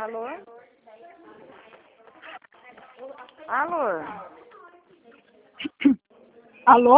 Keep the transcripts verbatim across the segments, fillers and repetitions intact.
Alô? Alô? Alô?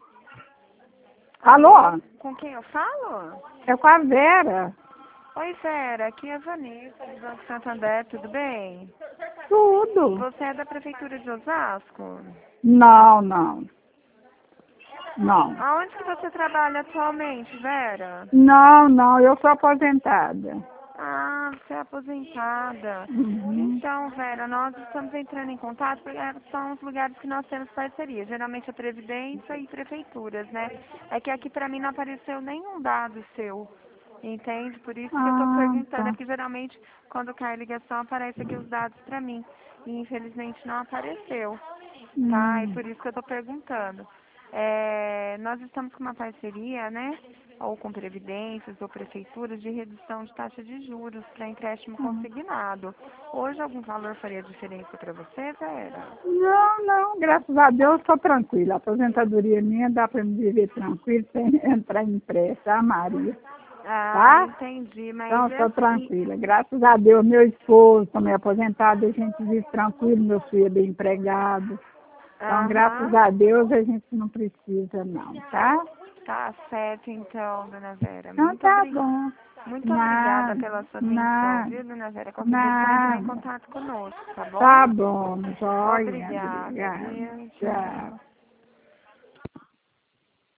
Alô? Com quem eu falo? É com a Vera. Oi, Vera, aqui é a Vanessa, do Banco Santander, tudo bem? Tudo. Você é da Prefeitura de Osasco? Não, não. Não. Aonde que você trabalha atualmente, Vera? Não, não, eu sou aposentada. Ah, você é aposentada. Uhum. Então, Vera, nós estamos entrando em contato porque são os lugares que nós temos parceria. Geralmente a Previdência e prefeituras, né? É que aqui pra mim não apareceu nenhum dado seu. Entende? Por isso que eu tô Ah, perguntando. É tá. que geralmente quando cai a ligação aparece aqui os dados pra mim. E infelizmente não apareceu. Tá? E Hum. por isso que eu tô perguntando. É, nós estamos com uma parceria, né? Ou com previdências ou prefeituras de redução de taxa de juros para empréstimo consignado. Hoje algum valor faria diferença para você, Vera? Não, não, graças a Deus estou tranquila. A aposentadoria minha dá para me viver tranquilo sem entrar em pressa, a Maria. Ah, Tá? entendi, mas Então, é estou assim. tranquila. Graças a Deus, meu esposo também é aposentado, a gente vive tranquilo, meu filho é bem empregado. Então, graças Aham, a Deus, a gente não precisa não, tá? tá certo então, dona Vera. Então, Muito, tá obri... bom. Muito obrigada Nada, pela sua atenção, nada, viu, dona Vera? Qualquer dia você entra em nada. contato conosco, tá bom? Tá bom, joia, Obrigada, obrigada. viu? Tchau. Tchau.